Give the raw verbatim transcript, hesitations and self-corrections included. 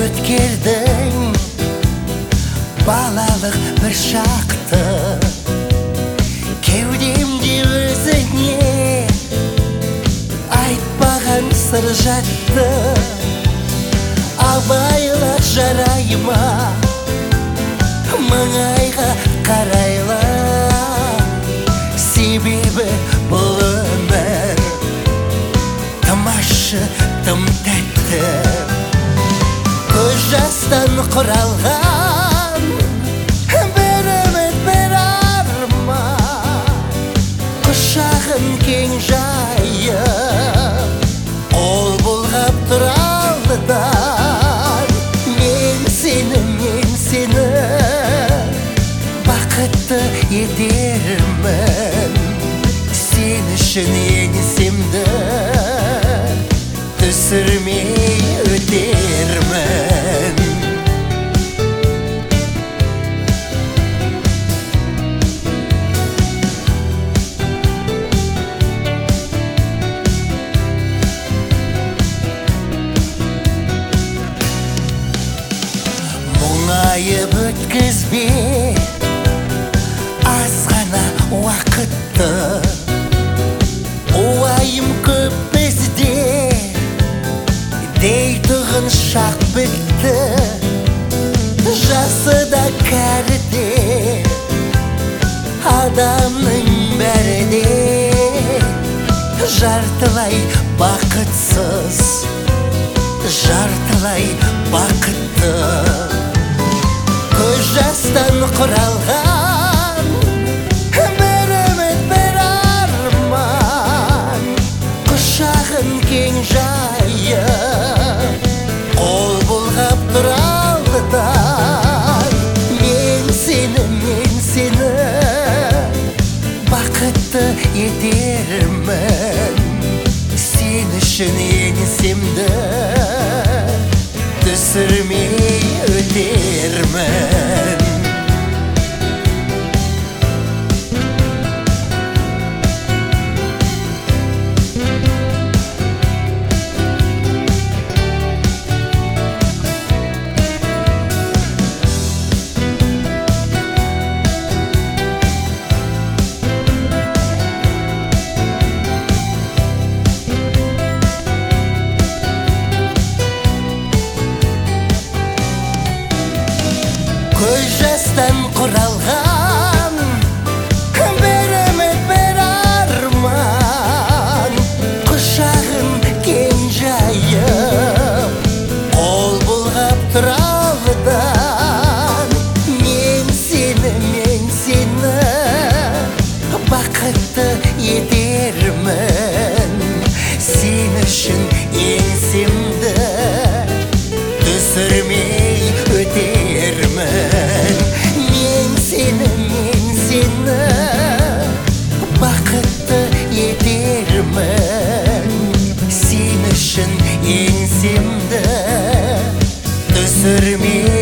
өткердің балалық бір шақты, кеудемде өзіңе айтпаған сыр жатты. Абайла жарайма, маңайға қарайла, себебі бұл өмір тамаша, тым тәтті. Көз жастан құралған бір үміт, бір арман, құшағын кең жайып қол бұлғап тұр алдыдан. Мен сені, мен сені бақытты етермін, сен үшін еңсемді түсірмей өтермін. Мұңайып өткізбе аз ғана уақытты, уайым көп бізде дейтұғын шақ бітті. Жасы да кәрі де адамның бәрі де жартылай бақытсыз, жартылай бақытты. Көз жастан құралған бір үміт, бір арман, құшағын кең жайып қол бұлғап тұр алдыдан. Мен сені, мен сені бақытты етермін, сен үшін еңсемді түсірмей өтермін. Көз жастан құралған бір үміт, бір арман, құшағын кең жайып қол бұлғап тұр алдыдан. Мен сені, мен сені бақытты етермін, сен үшін еңсемді түсірмей өтермін. Мен сені, мен сені бақытты етермін, сен үшін еңсемді түсірмей